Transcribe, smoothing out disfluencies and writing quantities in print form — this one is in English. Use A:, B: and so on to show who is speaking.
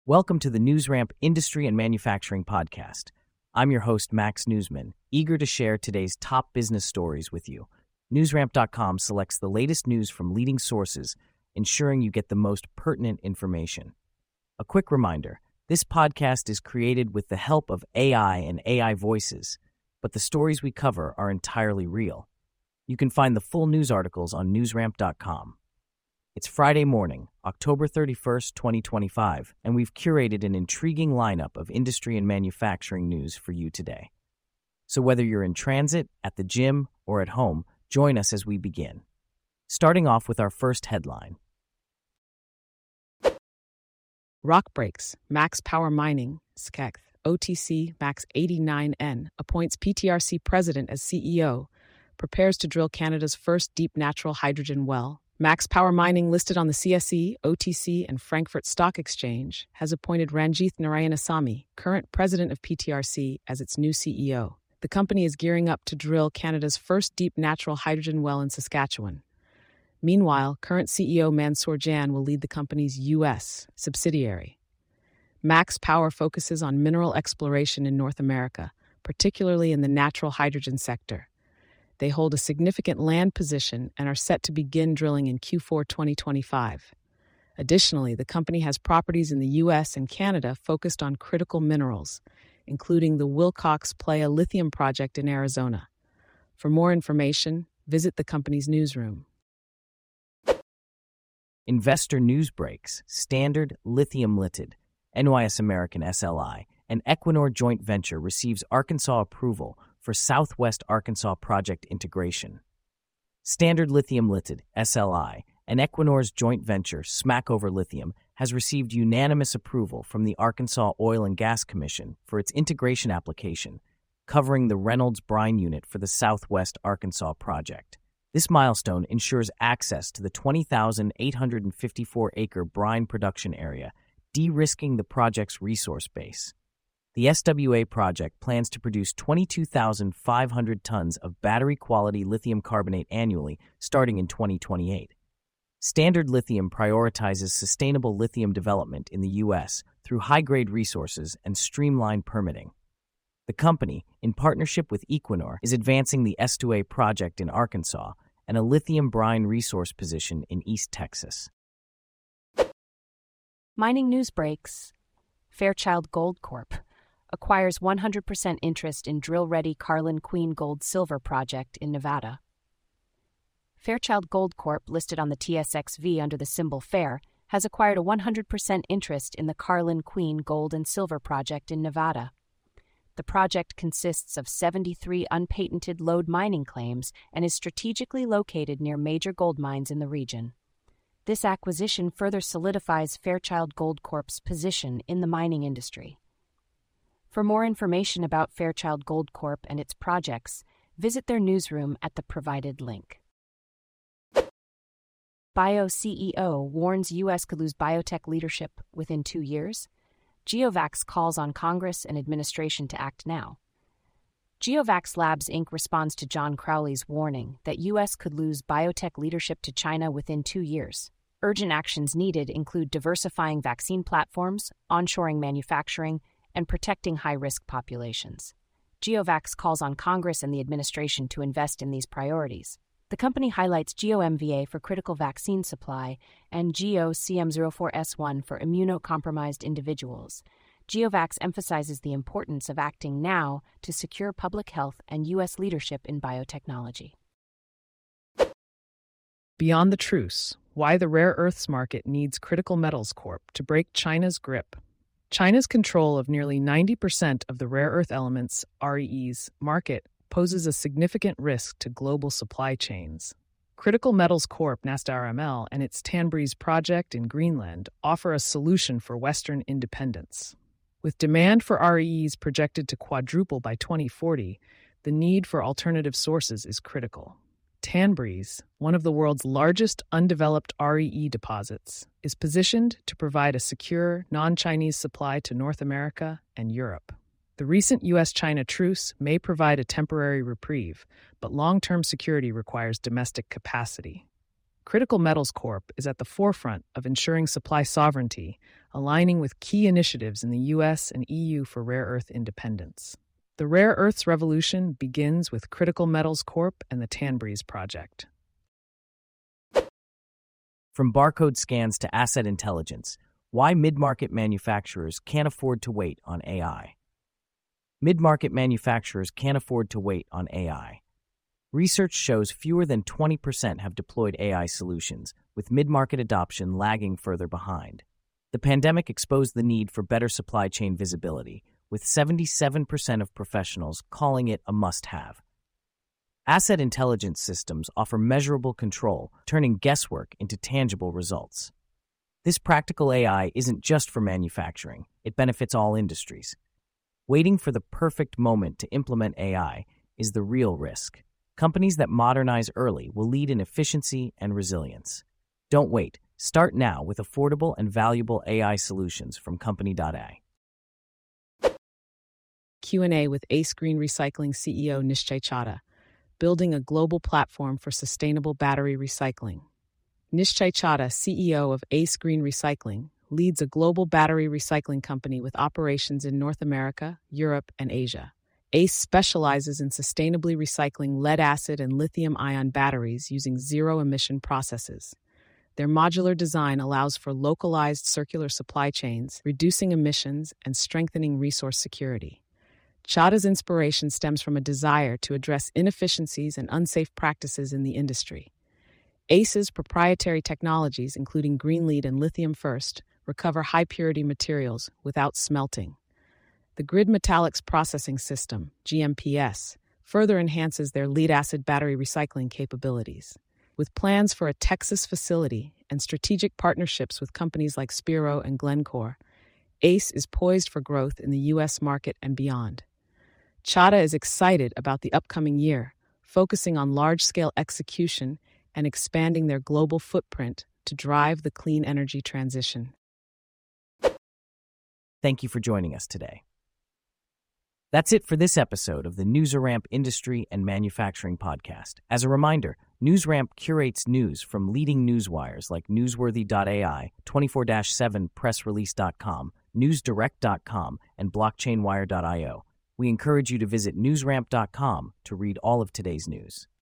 A: Welcome to the NewsRamp Industry and Manufacturing Podcast. I'm your host, Max Newsman, eager to share today's top business stories with you. NewsRamp.com selects the latest news from leading sources, ensuring you get the most pertinent information. A quick reminder, this podcast is created with the help of AI and AI voices, but the stories we cover are entirely real. You can find the full news articles on NewsRamp.com. It's Friday morning, October 31st, 2025, and we've curated an intriguing lineup of industry and manufacturing news for you today. So whether you're in transit, at the gym, or at home, join us as we begin. Starting off with our first headline.
B: Rock breaks, Max Power Mining, SKEGH, OTC Max 89N, appoints PTRC president as CEO, prepares to drill Canada's first deep natural hydrogen well. Max Power Mining, listed on the CSE, OTC, and Frankfurt Stock Exchange, has appointed Ranjith Narayanasamy, current president of PTRC, as its new CEO. The company is gearing up to drill Canada's first deep natural hydrogen well in Saskatchewan. Meanwhile, current CEO Mansoor Jan will lead the company's U.S. subsidiary. Max Power focuses on mineral exploration in North America, particularly in the natural hydrogen sector. They hold a significant land position and are set to begin drilling in Q4 2025. Additionally, the company has properties in the U.S. and Canada focused on critical minerals, including the Wilcox Playa lithium project in Arizona. For more information, visit the company's newsroom.
A: Investor news breaks: Standard Lithium Ltd., NYS American SLI, and Equinor joint venture receives Arkansas approval for Southwest Arkansas project integration. Standard Lithium Ltd., SLI, and Equinor's joint venture, Smackover Lithium, has received unanimous approval from the Arkansas Oil and Gas Commission for its integration application, covering the Reynolds brine unit for the Southwest Arkansas project. This milestone ensures access to the 20,854-acre brine production area, de-risking the project's resource base. The SWA project plans to produce 22,500 tons of battery-quality lithium carbonate annually starting in 2028. Standard Lithium prioritizes sustainable lithium development in the U.S. through high-grade resources and streamlined permitting. The company, in partnership with Equinor, is advancing the S2A project in Arkansas and a lithium brine resource position in East Texas.
C: Mining news breaks. Fairchild Gold Corp. acquires 100% interest in drill-ready Carlin Queen Gold-Silver project in Nevada. Fairchild Gold Corp., listed on the TSXV under the symbol FAIR, has acquired a 100% interest in the Carlin Queen Gold and Silver project in Nevada. The project consists of 73 unpatented lode mining claims and is strategically located near major gold mines in the region. This acquisition further solidifies Fairchild Gold Corp's position in the mining industry. For more information about Fairchild Gold Corp and its projects, visit their newsroom at the provided link. Bio CEO warns U.S. could lose biotech leadership within 2 years. GeoVax calls on Congress and administration to act now. GeoVax Labs Inc. responds to John Crowley's warning that U.S. could lose biotech leadership to China within 2 years. Urgent actions needed include diversifying vaccine platforms, onshoring manufacturing, and protecting high-risk populations. GeoVax calls on Congress and the administration to invest in these priorities. The company highlights GeoMVA for critical vaccine supply and GeoCM04S1 for immunocompromised individuals. GeoVax emphasizes the importance of acting now to secure public health and U.S. leadership in biotechnology.
B: Beyond the truce, why the rare earths market needs Critical Metals Corp. to break China's grip. China's control of nearly 90% of the rare earth elements REE's market poses a significant risk to global supply chains. Critical Metals Corp. NASDAQ-RML and its Tanbreez project in Greenland offer a solution for Western independence. With demand for REEs projected to quadruple by 2040, the need for alternative sources is critical. Tanbreez, one of the world's largest undeveloped REE deposits, is positioned to provide a secure, non-Chinese supply to North America and Europe. The recent U.S.-China truce may provide a temporary reprieve, but long-term security requires domestic capacity. Critical Metals Corp. is at the forefront of ensuring supply sovereignty, aligning with key initiatives in the U.S. and EU for rare earth independence. The Rare Earths Revolution begins with Critical Metals Corp and the Tanbreeze Project.
A: From barcode scans to asset intelligence, why mid-market manufacturers can't afford to wait on AI. Mid-market manufacturers can't afford to wait on AI. Research shows fewer than 20% have deployed AI solutions, with mid-market adoption lagging further behind. The pandemic exposed the need for better supply chain visibility, with 77% of professionals calling it a must-have. Asset intelligence systems offer measurable control, turning guesswork into tangible results. This practical AI isn't just for manufacturing, it benefits all industries. Waiting for the perfect moment to implement AI is the real risk. Companies that modernize early will lead in efficiency and resilience. Don't wait. Start now with affordable and valuable AI solutions from Company.ai.
B: Q&A with Ace Green Recycling CEO Nishchay Chadha, building a global platform for sustainable battery recycling. Nishchay Chadha, CEO of Ace Green Recycling, leads a global battery recycling company with operations in North America, Europe, and Asia. Ace specializes in sustainably recycling lead-acid and lithium-ion batteries using zero-emission processes. Their modular design allows for localized circular supply chains, reducing emissions and strengthening resource security. Chadha's inspiration stems from a desire to address inefficiencies and unsafe practices in the industry. Ace's proprietary technologies, including green lead and lithium first, recover high-purity materials without smelting. The Grid Metallics Processing System, GMPS, further enhances their lead-acid battery recycling capabilities. With plans for a Texas facility and strategic partnerships with companies like Spiro and Glencore, Ace is poised for growth in the U.S. market and beyond. Chadha is excited about the upcoming year, focusing on large-scale execution and expanding their global footprint to drive the clean energy transition.
A: Thank you for joining us today. That's it for this episode of the NewsRamp Industry and Manufacturing Podcast. As a reminder, NewsRamp curates news from leading newswires like Newsworthy.ai, 24/7 PressRelease.com, NewsDirect.com, and BlockchainWire.io. We encourage you to visit NewsRamp.com to read all of today's news.